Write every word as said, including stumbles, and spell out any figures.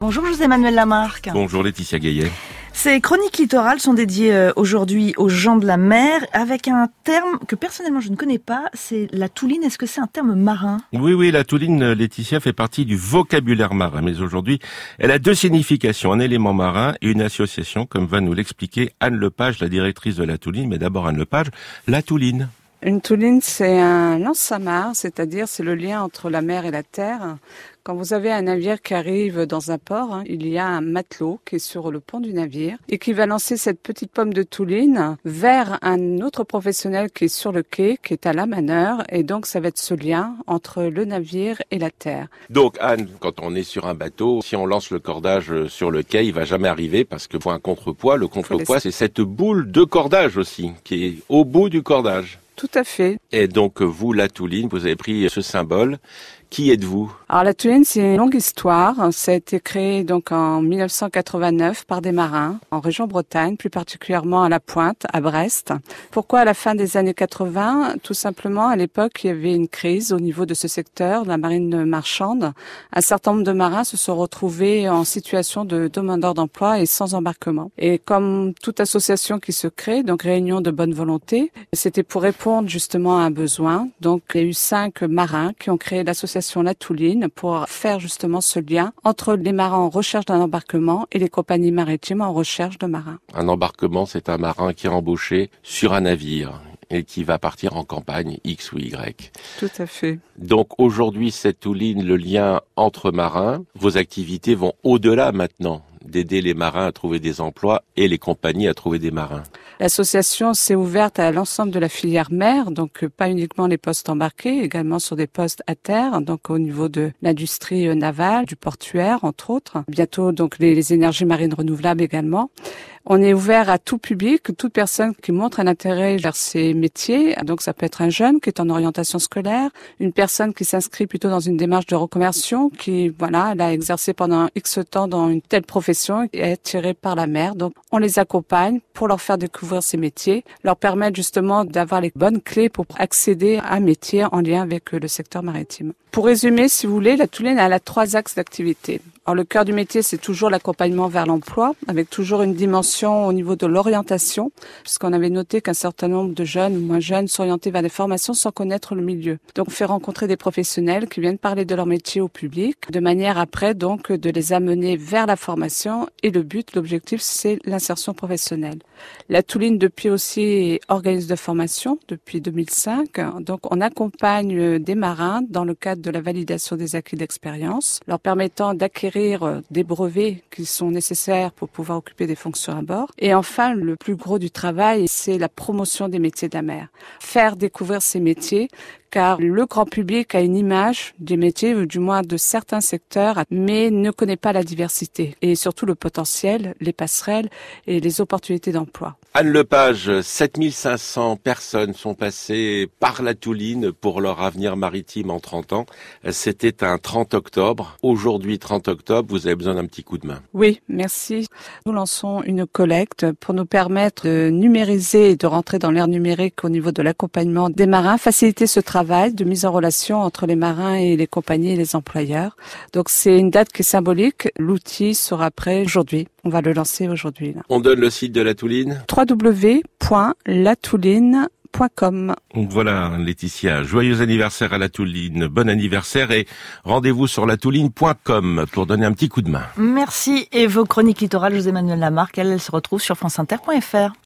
Bonjour José-Manuel Lamarque. Bonjour Laetitia Gaillet. Ces chroniques littorales sont dédiées euh, aujourd'hui aux gens de la mer avec un terme que personnellement je ne connais pas, c'est la touline. Est-ce que c'est un terme marin ? Oui, oui, la touline, Laetitia, fait partie du vocabulaire marin. Mais aujourd'hui, elle a deux significations, un élément marin et une association, comme va nous l'expliquer Anne Lepage, la directrice de la touline. Mais d'abord Anne Lepage, la touline. Une touline, c'est un lance-amarre, c'est-à-dire c'est le lien entre la mer et la terre. Quand vous avez un navire qui arrive dans un port, hein, il y a un matelot qui est sur le pont du navire et qui va lancer cette petite pomme de touline vers un autre professionnel qui est sur le quai, qui est à la manœuvre, et donc ça va être ce lien entre le navire et la terre. Donc Anne, quand on est sur un bateau, si on lance le cordage sur le quai, il va jamais arriver parce qu'il faut un contrepoids. Le contrepoids, c'est cette boule de cordage aussi, qui est au bout du cordage. Tout à fait. Et donc vous, la touline, vous avez pris ce symbole. Qui êtes-vous ? Alors la touline, c'est une longue histoire. Ça a été créé donc en mille neuf cent quatre-vingt-neuf par des marins en région Bretagne, plus particulièrement à la Pointe, à Brest. Pourquoi à la fin des années quatre-vingts ? Tout simplement, à l'époque, il y avait une crise au niveau de ce secteur, de la marine marchande. Un certain nombre de marins se sont retrouvés en situation de demandeur d'emploi et sans embarquement. Et comme toute association qui se crée, donc réunion de bonne volonté, c'était pour répondre justement à un besoin. Donc il y a eu cinq marins qui ont créé l'association La Touline pour faire justement ce lien entre les marins en recherche d'un embarquement et les compagnies maritimes en recherche de marins. Un embarquement, c'est un marin qui est embauché sur un navire et qui va partir en campagne X ou Y. Tout à fait. Donc aujourd'hui, cette touline, le lien entre marins, vos activités vont au-delà maintenant d'aider les marins à trouver des emplois et les compagnies à trouver des marins. L'association s'est ouverte à l'ensemble de la filière mer, donc pas uniquement les postes embarqués, également sur des postes à terre, donc au niveau de l'industrie navale, du portuaire, entre autres. Bientôt, donc les, les énergies marines renouvelables également. On est ouvert à tout public, toute personne qui montre un intérêt vers ces métiers. Donc ça peut être un jeune qui est en orientation scolaire, une personne qui s'inscrit plutôt dans une démarche de reconversion, qui voilà, elle a exercé pendant X temps dans une telle profession et est attirée par la mer. Donc on les accompagne pour leur faire découvrir ces métiers, leur permettre justement d'avoir les bonnes clés pour accéder à un métier en lien avec le secteur maritime. Pour résumer, si vous voulez, la touline elle a trois axes d'activité. Alors le cœur du métier, c'est toujours l'accompagnement vers l'emploi, avec toujours une dimension au niveau de l'orientation, puisqu'on avait noté qu'un certain nombre de jeunes ou moins jeunes s'orientaient vers des formations sans connaître le milieu. Donc on fait rencontrer des professionnels qui viennent parler de leur métier au public, de manière après donc de les amener vers la formation, et le but, l'objectif, c'est l'insertion professionnelle. La touline depuis aussi est organisme de formation depuis deux mille cinq, donc on accompagne des marins dans le cadre de la validation des acquis d'expérience, leur permettant d'acquérir des brevets qui sont nécessaires pour pouvoir occuper des fonctions à bord. Et enfin, le plus gros du travail, c'est la promotion des métiers de la mer. Faire découvrir ces métiers, car le grand public a une image des métiers, ou du moins de certains secteurs, mais ne connaît pas la diversité et surtout le potentiel, les passerelles et les opportunités d'emploi. Anne Lepage, sept mille cinq cents personnes sont passées par la touline pour leur avenir maritime en trente ans. C'était un trente octobre. Aujourd'hui, trente octobre, vous avez besoin d'un petit coup de main. Oui, merci. Nous lançons une collecte pour nous permettre de numériser et de rentrer dans l'ère numérique au niveau de l'accompagnement des marins, faciliter ce travail de mise en relation entre les marins et les compagnies et les employeurs. Donc c'est une date qui est symbolique. L'outil sera prêt aujourd'hui. On va le lancer aujourd'hui. Là. On donne le site de la touline ? w w w point la touline point com. Voilà Laetitia, joyeux anniversaire à la touline, bon anniversaire et rendez-vous sur la touline point com pour donner un petit coup de main. Merci, et vos chroniques littorales, José-Manuel Lamarque, elles, elles se retrouvent sur france inter point f r.